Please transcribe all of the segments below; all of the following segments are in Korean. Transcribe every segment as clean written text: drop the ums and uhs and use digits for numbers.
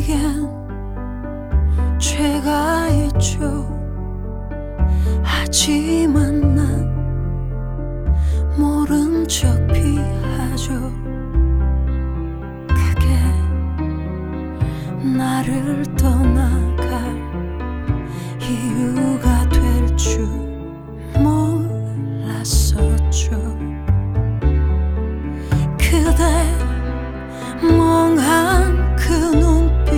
내겐 죄가 있죠. 하지만 난 모른 척 피하죠. 그게 나를 떠나갈 이유가 될 줄 몰랐었죠. 그대 멍한 그 눈빛,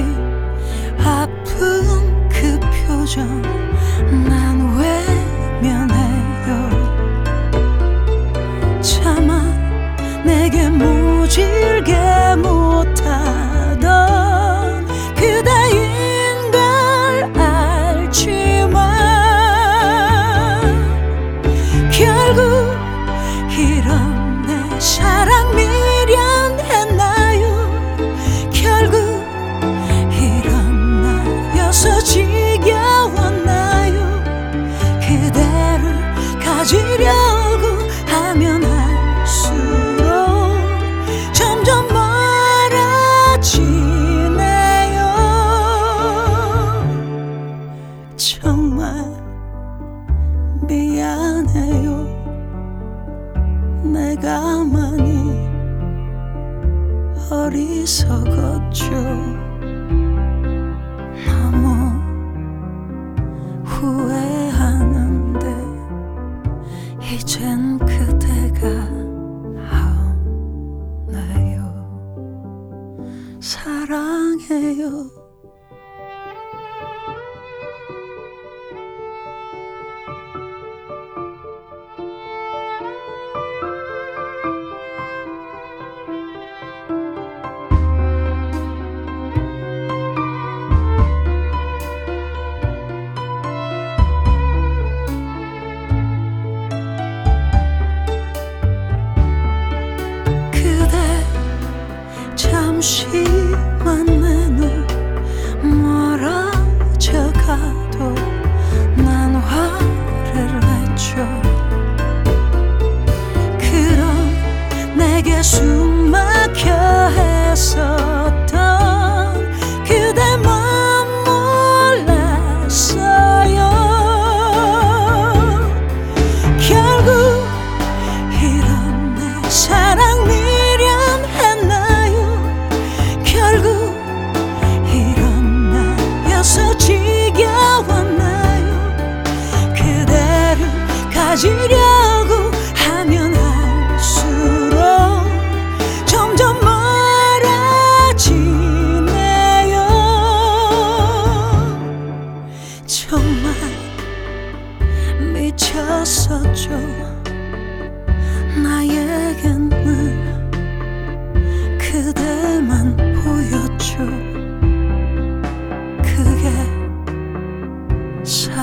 아픈 그 표정, 난 외면해요. 차마 내게 모질게 못하던 그대인 걸 알지만 결국 이런 내 사랑 미련했나요? 결국 이런 나여서 지겨웠나요? 그대를 가지려고 하면 할수록 점점 멀어지네요. 정말 미안해요. 내가 많이 어리석었죠. 너무 후회하는데 이젠 그대가 하나요. 사랑해요. 잠시만 내 눈 멀어져 가도 난 화를 냈죠. 그런 내게 숨 막혀 했었던 그대 맘 몰랐어요. 결국 이런 내 사랑 결국 이런 나여서 지겨웠나요? 그대를 가지려고 하면 할수록 점점 멀어지네요. 정말 미쳤었죠. 나에겐 늘 그대만 보였죠. 그게